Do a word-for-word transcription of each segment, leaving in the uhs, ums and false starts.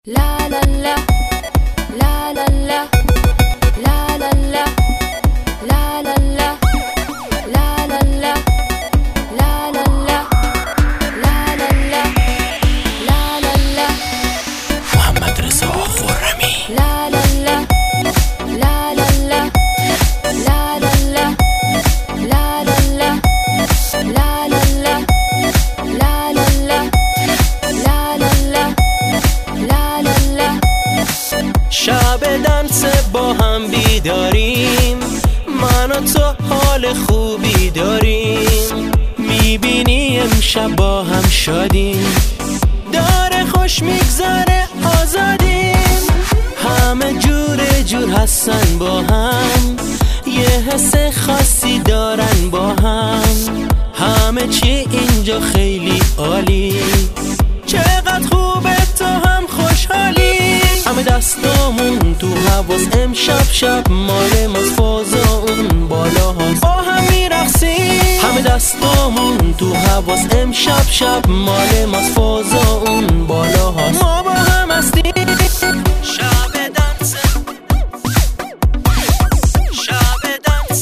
La la la, la la la, la la la, la la la, la la la, la la la, la la la, la la la. محمد رضا خرمی. La la la, la la la, la la la, la la la, la la la, la la la, la la la. شب دنس با هم بیداریم، من و تو حال خوبی داریم، میبینی امشب با هم شادیم، داره خوش میگذره آزادیم، همه جور جور هستن با هم، یه حس خاصی دارن با هم، همه چی اینجا خیلی عالی، چقدر خوبه تو هم خوشحالی، همه دستامون تو حواس امشب شب مال ماست، فازا اون بالا هاست با هم میرقصیم، همه دستامون تو حواس امشب شب مال ماست، فازا اون بالا هاست ما با هم هستیم. شب دنس شب دنس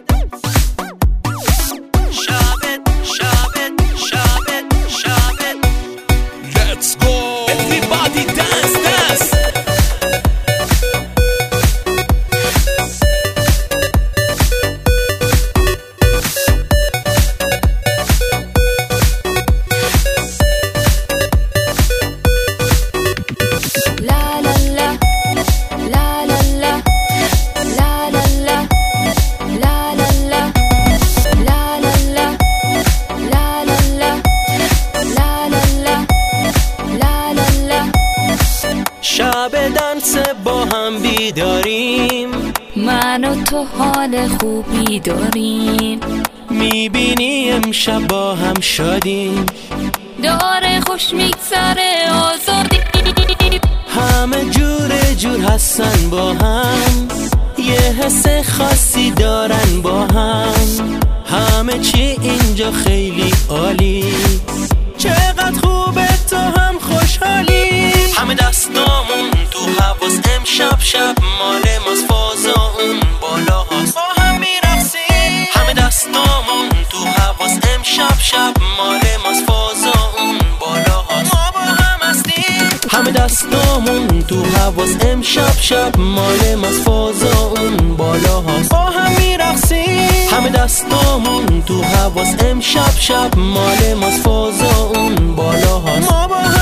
شب شب شب شب Let's go everybody dance dance La la la, la la la, la la la, la la la, la la la, la la la, la la la, la la la. شب دنس با هم بیداریم، من و تو حال خوبی داریم، میبینی امشب با هم شادیم، داره خوش میگذره آزادی، همه جور جور هستن با هم، یه حس خاصی دارن با هم، همه چی اینجا خیلی عالی، چقدر خوبه تو هم خوشحالی، همه دستامون تو حواس امشب شب مال ماست، فازا اون بالا هاست با هم میرقصیم، همه دستامون تو حواس امشب شب مال ماست، فازا اون بالا هاست ما با هم هستیم، همه دستامون تو حواس امشب شب مال ماست، فازا اون بالا هاست با هم میرقصیم، همه دستامون تو حواس امشب شب مال ماست، فازا اون بالا هاست ما با هم